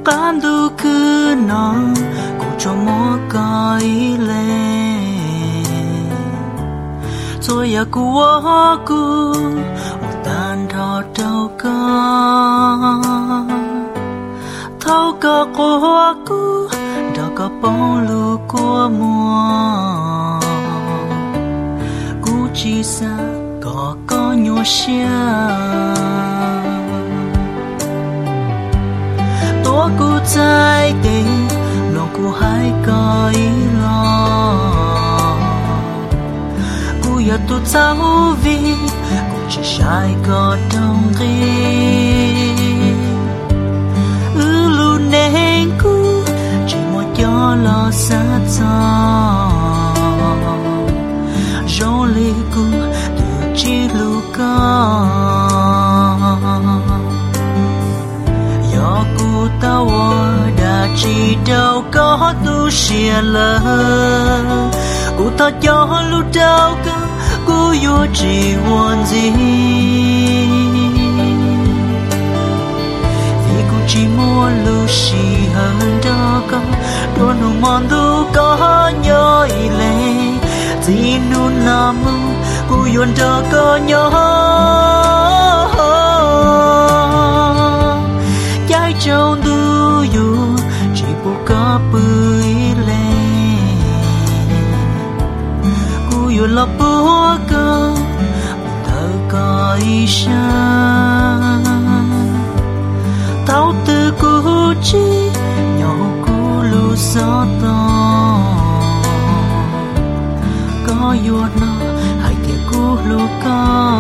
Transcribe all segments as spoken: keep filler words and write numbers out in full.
cảm du cứ nó cô cho mò coi lên rồi ya cô cô tan thọ trâu ca thâu ca cô cô đã có bóng lu của mùa cô chỉ xa có có nhỏ xia tôi cô trái tình lòng cô hay coi lo cô ya tôi cháu vì cô chỉ sai có trong khi ư lu nên cô chỉ một gió lo sát gió gió lê cô từ chỉ lu có gió cô tao đã chỉ đâu có tu sửa lỡ cô ta gió lu đâu có cô yêu chỉ muốn gì vì cô chỉ muốn lu xì hơn đó có đôi nụ mòn tu có nhớ lệ gì nu nam cô yêu đó có nhớ trái trong tu yêu chỉ bộ có bưởi lên cô yêu là bố cơ thở coi xa tao từ cô chỉ nhỏ cô lu gió to có yêu nó hay tiếc cô lu có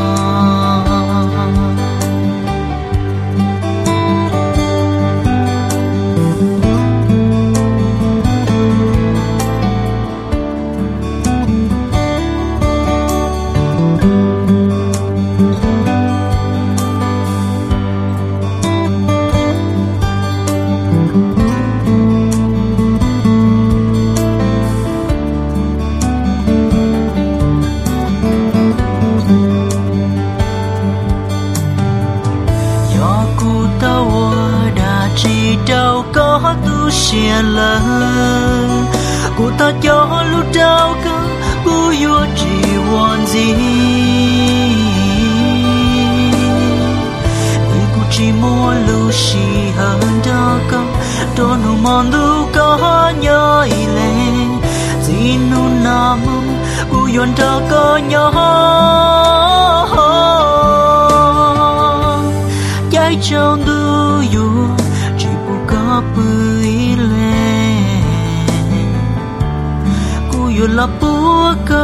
đâu có tu sửa lỡ cô ta cho lúc đâu có cô yêu chỉ muốn gì vì cô chỉ muốn lu xì hơn đó có đôi nụ mòn tu có nhớ lên gì nu nam cô yêu đó có nhớ trái trong tu yêu bưởi lên cô yêu là bố cơ